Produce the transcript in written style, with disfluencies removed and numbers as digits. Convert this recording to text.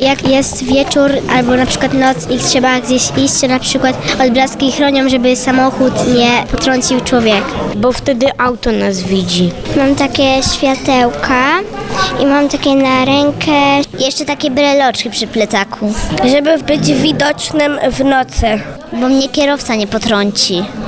jak jest wieczór albo na przykład noc i trzeba gdzieś iść, to na przykład odblaski chronią, żeby samochód nie potrącił człowieka. Bo wtedy auto nas widzi. Mam takie światełka i mam takie na rękę, jeszcze takie breloczki przy plecaku. Żeby być widocznym w nocy. Bo mnie kierowca nie potrąci.